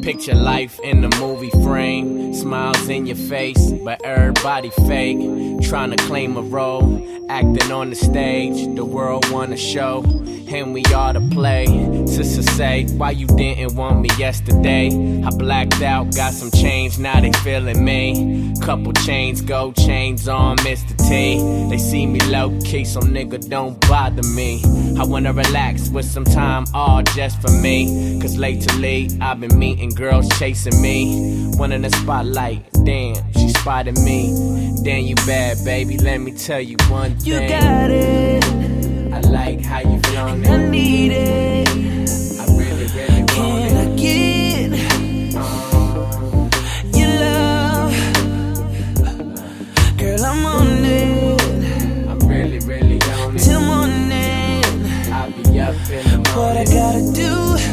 Picture life in the movie frame. Smiles in your face, but everybody fake. Trying to claim a role, acting on the stage. The world wanna show, and we ought to play. Sister say, why you didn't want me yesterday? I blacked out, got some change, now they feeling me. Couple chains, gold chains on Mr. T. They see me low-key, so nigga don't bother me. I wanna relax with some time all just for me. Cause lately, I've been meeting girls chasing me. One in the spotlight, damn, she spotted me. Damn, you bad, baby, let me tell you one thing. You got it. I like how you flown it. I need it. I really, really want Can I get your love? Girl, I'm on it. I'm really, really on it. Till morning. I'll be up in the morning. What I gotta do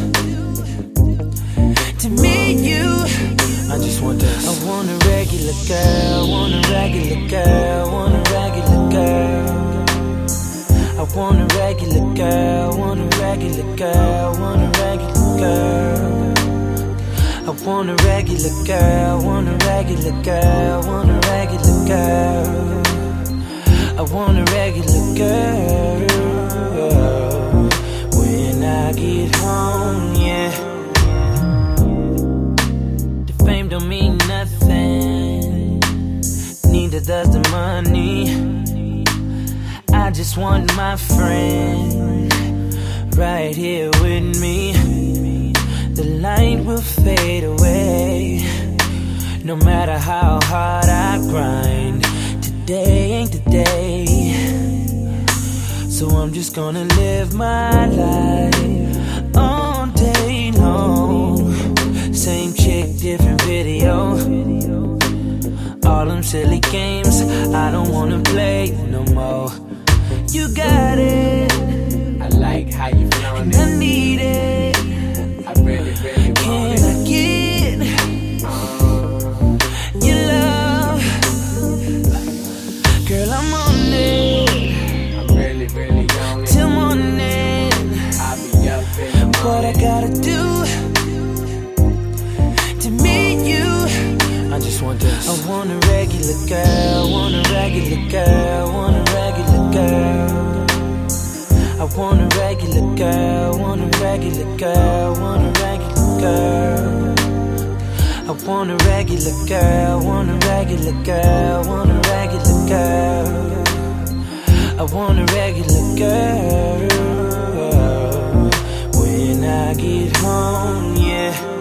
to meet you? I just want this. I want a regular girl, want a regular girl, want a regular girl. I want a regular girl, want a regular girl, want a regular girl. I want a regular girl, want a regular girl, want a regular girl. I want a regular girl. When I get home, yeah. The fame don't mean nothing, neither does the money. I just want my friend right here with me. The light will fade away, no matter how hard I grind. Today ain't the day, so I'm just gonna live my life all day long. Same chick, different video. All them silly games I don't wanna play no more. You got it. I like how you flown it. I need it. I really, really want Can it. I get your love? Girl, I'm on it. I'm really, really on it. Till morning. I'll be up in the morning. What I gotta do to meet you? I just want this. I want a regular girl, want a regular girl, want a regular girl. I want a regular girl, want a regular girl, want a regular girl. I want a regular girl, want a regular girl, want a regular girl. I want a regular girl. When I get home, yeah.